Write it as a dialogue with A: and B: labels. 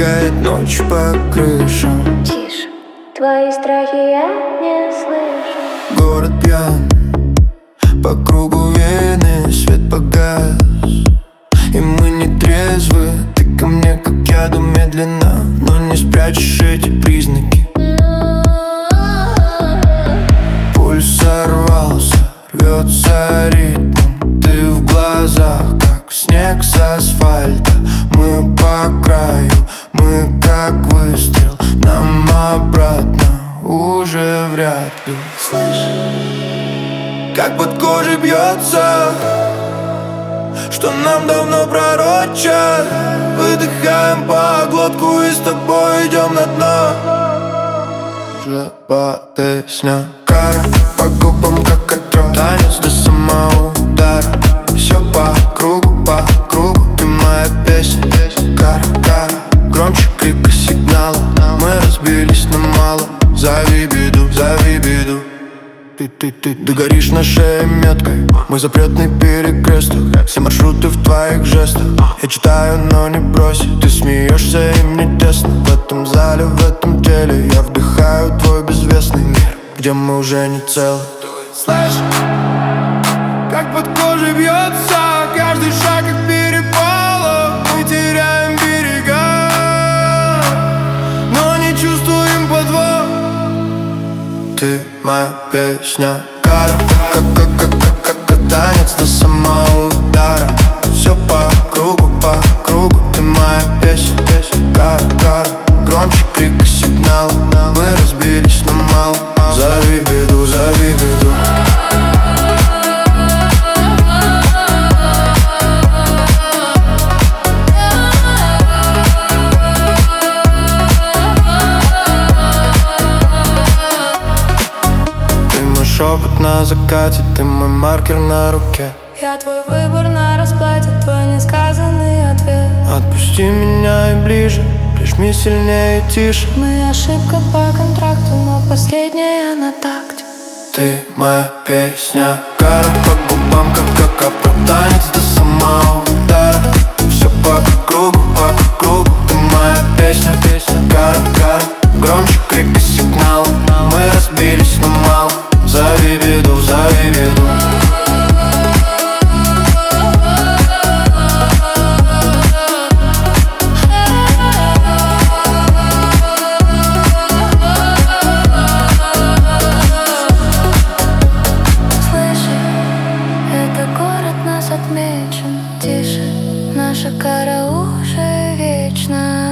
A: Пробегает ночь по крышам.
B: Тише, твои страхи я не слышу.
A: Город пьян, по кругу вены, свет погас, и мы не трезвы. Ты ко мне, как яду, медленно, но не спрячешь эти признаки. Пульс сорвался, рвется ритм. Ты в глазах, как снег с асфальта. Мы по краю, мы как выстрел. Нам обратно уже вряд ли. Как под кожей бьется, что нам давно пророчат. Выдыхаем по глотку и с тобой идем на дно. Жива песня, кара по губам, как отрок. Танец до самого удара. Все по кругу, ты моя песня. Кара, кара, громче крика сигнала. Мы разбились на мало. Зови беду, зови беду. Ты горишь на шее меткой. Мой запретный перекресток. Все маршруты в твоих жестах. Я читаю, но не бросить. Ты смеешься, и мне тесно. В этом зале, в этом теле я вдыхаю твой безвестный мир, где мы уже не целы. Слышь, как под кожей бьется каждый шаг, как перепало. Мы теряем берега, но не чувствуем подвох. Ты моя песня, кара, как танец до самого удара. Все по кругу, ты моя песня. Кара, кара, громче крика сигнала. Мы разбились на мало. Зови беду, зови беду. Шепот на закате, ты мой маркер на руке.
C: Я твой выбор на расплате, твой несказанный ответ.
A: Отпусти меня и ближе, прижми сильнее и тише.
C: Мы ошибка по контракту, но последняя на такте.
A: Ты моя песня, кара по губам, как оправданец до самого удара. Все по кругу, ты моя песня. Кара, кара, громче крик и сигнал. Мы разбились на мало. Зови беду, зови беду.
C: Слыши, это город нас отмечен. Тише, наша кара уже вечна.